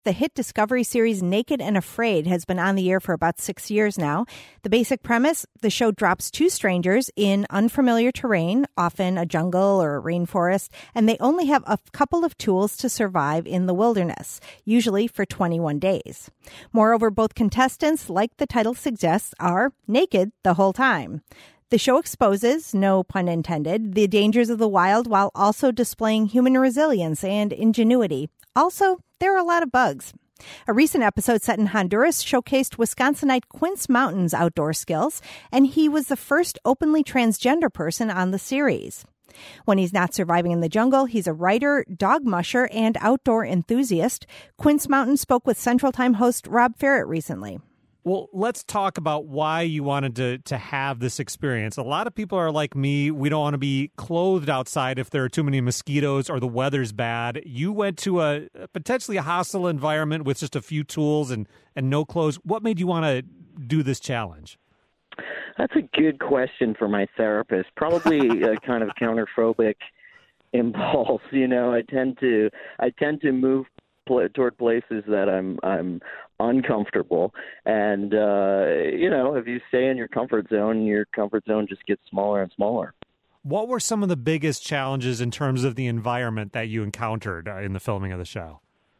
The hit Discovery series Naked and Afraid has been on the air for about 6 years now. The basic premise, the show drops two strangers in unfamiliar terrain, often a jungle or a rainforest, and they only have a couple of tools to survive in the wilderness, usually for 21 days. Moreover, both contestants, like the title suggests, are naked the whole time. The show exposes, no pun intended, the dangers of the wild while also displaying human resilience and ingenuity. Also, there are a lot of bugs. A recent episode set in Honduras showcased Wisconsinite Quince Mountain's outdoor skills, and he was the first openly transgender person on the series. When he's not surviving in the jungle, he's a writer, dog musher, and outdoor enthusiast. Quince Mountain spoke with Central Time host Rob Ferrett recently. Well, let's talk about why you wanted to have this experience. A lot of people are like me. We don't want to be clothed outside if there are too many mosquitoes or the weather's bad. You went to a potentially a hostile environment with just a few tools and no clothes. What made you want to do this challenge? That's a good question for my therapist. Probably a kind of counterphobic impulse. You know, I tend to move toward places that I'm uncomfortable, and if you stay in your comfort zone just gets smaller and smaller. What were some of the biggest challenges in terms of the environment that you encountered in the filming of the show?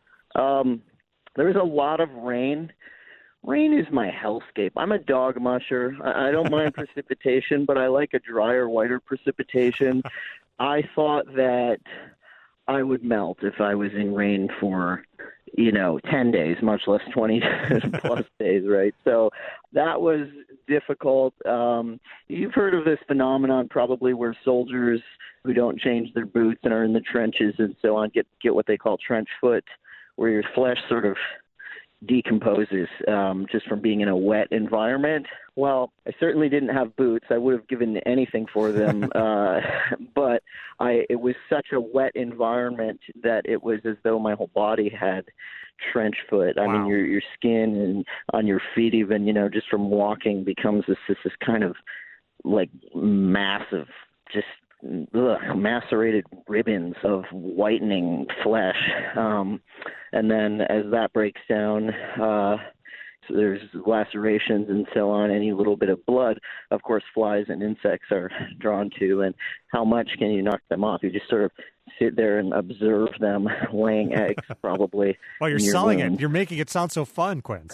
There was a lot of rain. Rain is my hellscape. I'm a dog musher. I don't mind precipitation, but I like a drier, whiter precipitation. I thought that I would melt if I was in rain for, 10 days, much less 20 plus days, right? So that was difficult. You've heard of this phenomenon probably where soldiers who don't change their boots and are in the trenches and so on get what they call trench foot, where your flesh sort of decomposes just from being in a wet environment. Well, I certainly didn't have boots. I would have given anything for them, but it was such a wet environment that it was as though my whole body had trench foot. I mean, your skin and on your feet even, just from walking becomes this kind of like massive, just macerated ribbons of whitening flesh. And then as that breaks down, so there's lacerations and so on. Any little bit of blood, of course, flies and insects are drawn to. And how much can you knock them off? You just sort of sit there and observe them laying eggs, probably. Well, you're selling it. You're making it sound so fun, Quince.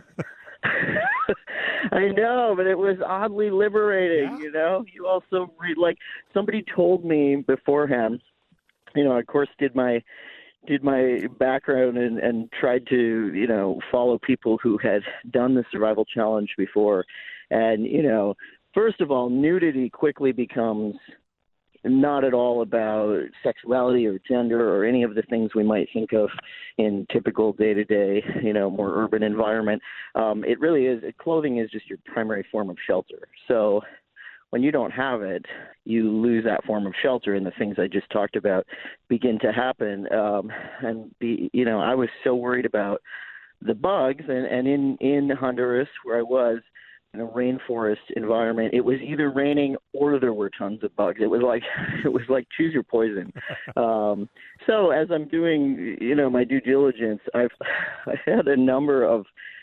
I know, but it was oddly liberating, You also read, like, somebody told me beforehand, of course, did my background and tried to, follow people who had done the survival challenge before. And, first of all, nudity quickly becomes not at all about sexuality or gender or any of the things we might think of in typical day-to-day, more urban environment. It really is. Clothing is just your primary form of shelter. So when you don't have it, you lose that form of shelter, and the things I just talked about begin to happen. I was so worried about the bugs, and in Honduras, where I was, in a rainforest environment, it was either raining or there were tons of bugs. It was like choose your poison. So as I'm doing, my due diligence, I had a number of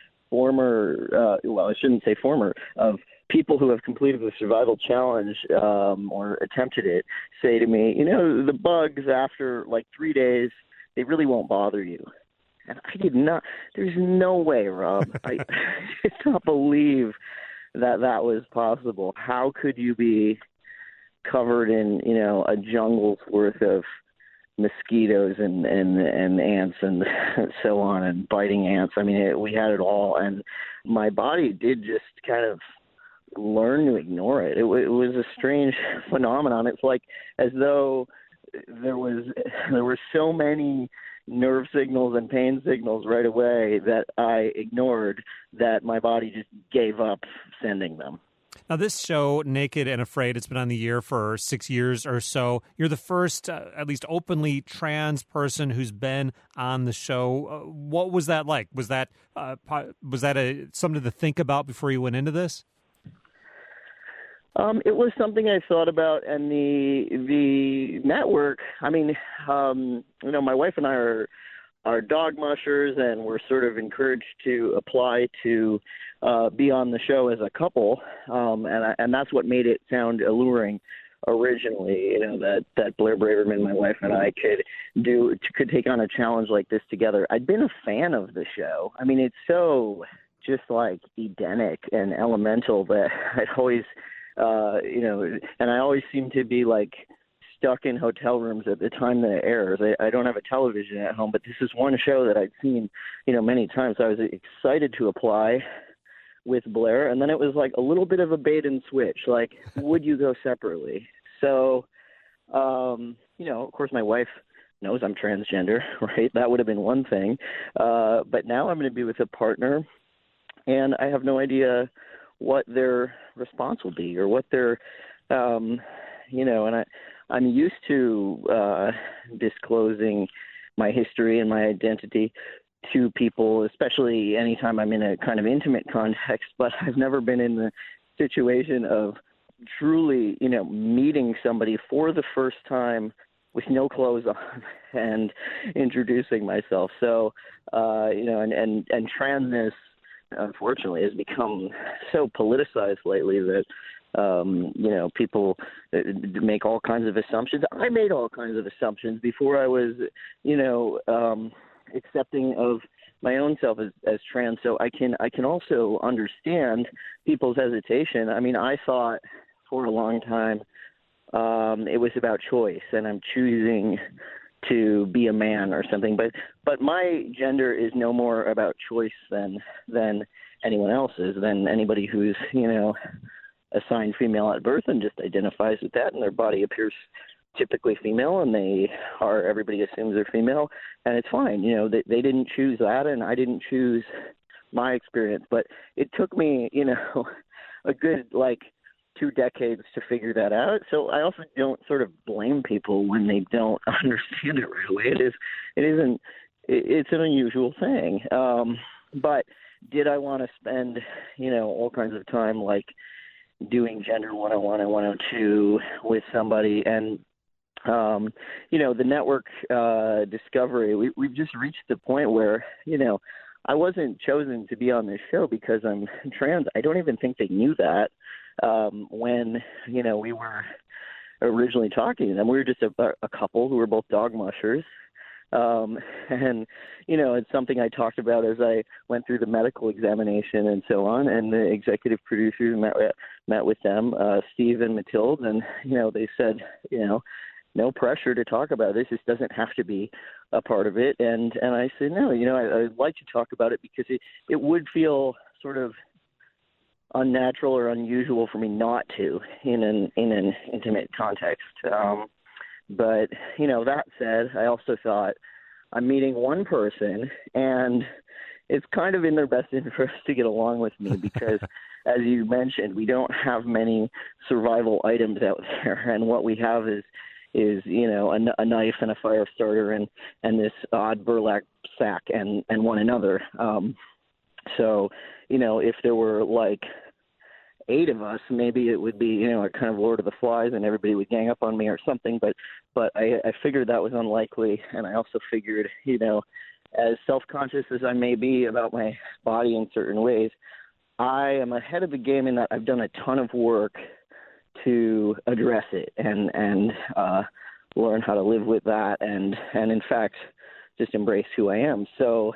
of people who have completed the survival challenge or attempted it say to me, the bugs after like 3 days, they really won't bother you. And I did not. There's no way, Rob. I did not believe that was possible. How could you be covered in, a jungle's worth of mosquitoes and ants and so on, and biting ants? I mean, we had it all, and my body did just kind of learn to ignore it. It was a strange phenomenon. It's like as though there were so many nerve signals and pain signals right away that I ignored that my body just gave up sending them. Now, this show, Naked and Afraid, it's been on the air for 6 years or so. You're the first, at least openly trans person who's been on the show. What was that like? Was that something to think about before you went into this? It was something I thought about, and the network. I mean, my wife and I are are dog mushers, and we're sort of encouraged to apply to be on the show as a couple, and that's what made it sound alluring originally. You know, that Blair Braverman, my wife, and I could take on a challenge like this together. I'd been a fan of the show. I mean, it's so just like Edenic and elemental that I'd always, and I always seem to be like stuck in hotel rooms at the time that it airs. I don't have a television at home, but this is one show that I'd seen, many times. I was excited to apply with Blair, and then it was like a little bit of a bait and switch. Like, would you go separately? So, of course, my wife knows I'm transgender, right? That would have been one thing. But now I'm going to be with a partner, and I have no idea what their response will be or what their, and I'm used to disclosing my history and my identity to people, especially anytime I'm in a kind of intimate context, but I've never been in the situation of truly, meeting somebody for the first time with no clothes on and introducing myself. So, and transness, unfortunately, has become so politicized lately that, people make all kinds of assumptions. I made all kinds of assumptions before I was, accepting of my own self as trans. So I can also understand people's hesitation. I mean, I thought for a long time it was about choice, and I'm choosing to be a man or something. But my gender is no more about choice than anyone else's, than anybody who's, assigned female at birth and just identifies with that, and their body appears typically female, and everybody assumes they're female, and it's fine. They didn't choose that, and I didn't choose my experience. But it took me, a good 2 decades to figure that out. So I also don't sort of blame people when they don't understand it really. It's an unusual thing. But did I want to spend, all kinds of time doing Gender 101 and 102 with somebody? And the network discovery, we've just reached the point where, I wasn't chosen to be on this show because I'm trans. I don't even think they knew that when, we were originally talking to them. We were just a couple who were both dog mushers. And, it's something I talked about as I went through the medical examination and so on. And the executive producers met with them, Steve and Matilde, and, they said, no pressure to talk about this. This doesn't have to be a part of it. And I said, no, I'd like to talk about it because it would feel sort of unnatural or unusual for me not to in an intimate context. But, that said, I also thought I'm meeting one person, and it's kind of in their best interest to get along with me because, as you mentioned, we don't have many survival items out there. And what we have is a knife and a fire starter and this odd burlap sack and one another. So, if there were 8 of us, maybe it would be, a kind of Lord of the Flies and everybody would gang up on me or something. But I figured that was unlikely. And I also figured, as self-conscious as I may be about my body in certain ways, I am ahead of the game in that I've done a ton of work to address it and learn how to live with that and in fact, just embrace who I am. So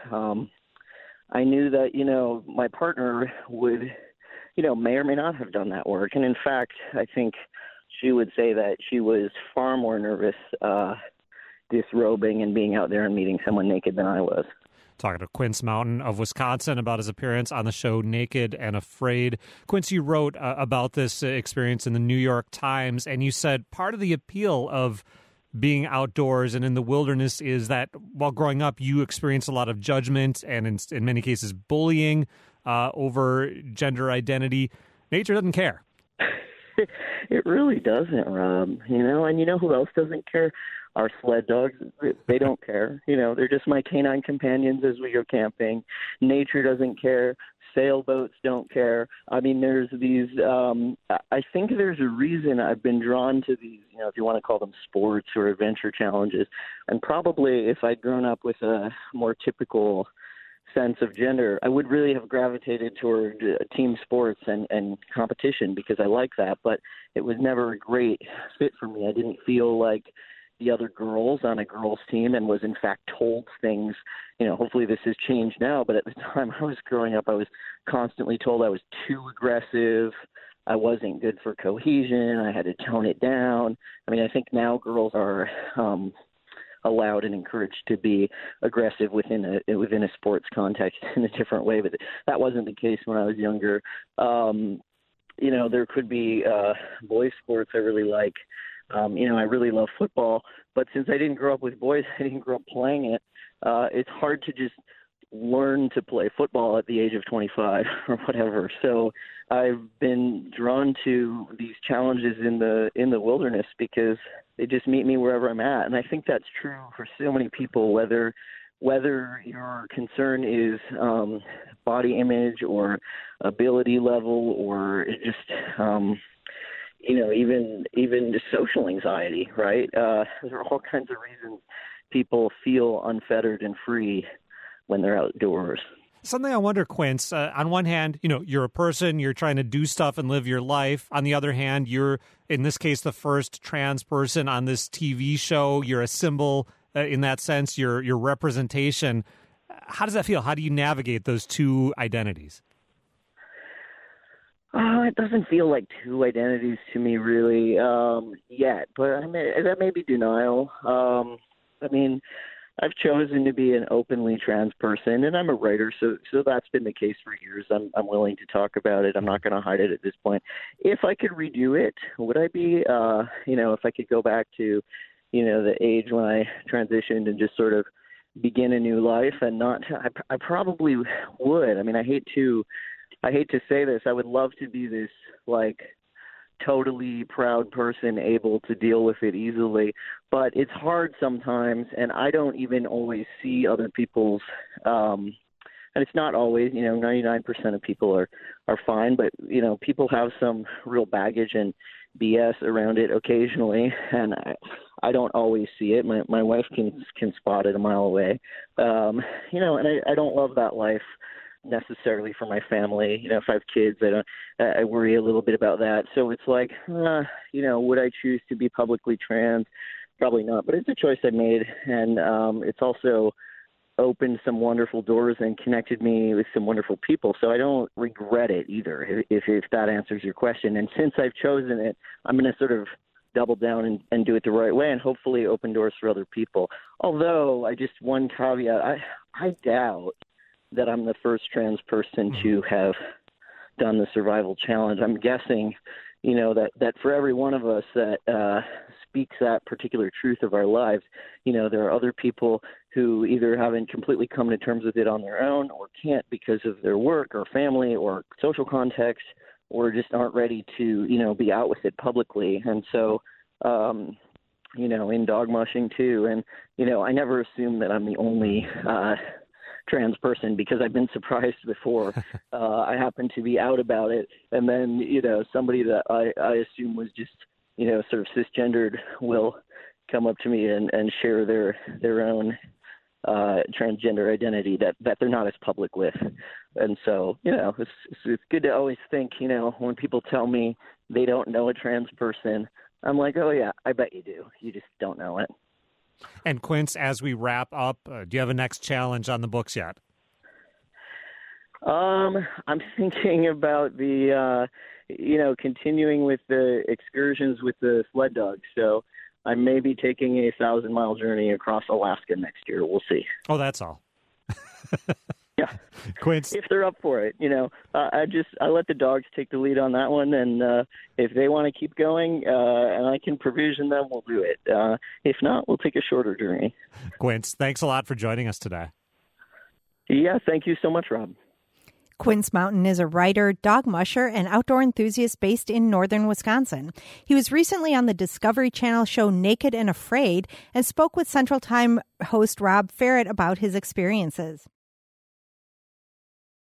I knew that, my partner would, may or may not have done that work. And in fact, I think she would say that she was far more nervous disrobing and being out there and meeting someone naked than I was. Talking to Quince Mountain of Wisconsin about his appearance on the show Naked and Afraid. Quince, you wrote about this experience in the New York Times, and you said part of the appeal of being outdoors and in the wilderness is that while growing up, you experienced a lot of judgment and in many cases bullying over gender identity. Nature doesn't care. It really doesn't, Rob. And you know who else doesn't care? our sled dogs, they don't care. They're just my canine companions as we go camping. Nature doesn't care. Sailboats don't care. I mean, there's these, I think there's a reason I've been drawn to these, if you want to call them sports or adventure challenges. And probably if I'd grown up with a more typical sense of gender, I would really have gravitated toward team sports and competition because I like that. But it was never a great fit for me. I didn't feel like the other girls on a girls' team and was in fact told things. Hopefully this has changed now, but at the time I was growing up, I was constantly told I was too aggressive. I wasn't good for cohesion. I had to tone it down. I mean, I think now girls are allowed and encouraged to be aggressive within a sports context in a different way, but that wasn't the case when I was younger. There could be boys' sports I really like. I really love football, but since I didn't grow up with boys, I didn't grow up playing it. It's hard to just learn to play football at the age of 25 or whatever. So I've been drawn to these challenges in the wilderness because they just meet me wherever I'm at. And I think that's true for so many people, whether your concern is body image or ability level or just even just social anxiety, right? There are all kinds of reasons people feel unfettered and free when they're outdoors. Something I wonder, Quince, on one hand, you're a person, you're trying to do stuff and live your life. On the other hand, you're, in this case, the first trans person on this TV show. You're a symbol in that sense, your representation. How does that feel? How do you navigate those two identities? It doesn't feel like two identities to me really yet, but that may be denial. I've chosen to be an openly trans person, and I'm a writer, so that's been the case for years. I'm willing to talk about it. I'm not going to hide it at this point. If I could redo it, would I be, if I could go back to, the age when I transitioned and just sort of begin a new life and not, I probably would. I mean, I hate to say this. I would love to be this, totally proud person able to deal with it easily, but it's hard sometimes, and I don't even always see other people's and it's not always, 99% of people are fine, but people have some real baggage and BS around it occasionally, and I don't always see it. My wife can spot it a mile away. And I don't love that life necessarily for my family. If I have kids, I worry a little bit about that. So it's like, would I choose to be publicly trans? Probably not, but it's a choice I made. And it's also opened some wonderful doors and connected me with some wonderful people. So I don't regret it either, if that answers your question. And since I've chosen it, I'm going to sort of double down and do it the right way and hopefully open doors for other people. Although, one caveat, I doubt that I'm the first trans person to have done the survival challenge. I'm guessing, that for every one of us that speaks that particular truth of our lives, there are other people who either haven't completely come to terms with it on their own or can't because of their work or family or social context or just aren't ready to, be out with it publicly. And so, in dog mushing too. And, I never assume that I'm the only trans person because I've been surprised before. I happen to be out about it, and then somebody that I assume was just sort of cisgendered will come up to me and share their own transgender identity that they're not as public with. And so it's good to always think when people tell me they don't know a trans person, I'm like, oh yeah, I bet you do. You just don't know it. And Quince, as we wrap up, do you have a next challenge on the books yet? I'm thinking about the, continuing with the excursions with the sled dogs. So I may be taking a 1,000-mile journey across Alaska next year. We'll see. Oh, that's all. Yeah. Quince, if they're up for it, I let the dogs take the lead on that one, and if they want to keep going and I can provision them, we'll do it. If not, we'll take a shorter journey. Quince, thanks a lot for joining us today. Yeah, thank you so much, Rob. Quince Mountain is a writer, dog musher, and outdoor enthusiast based in northern Wisconsin. He was recently on the Discovery Channel show Naked and Afraid and spoke with Central Time host Rob Ferret about his experiences.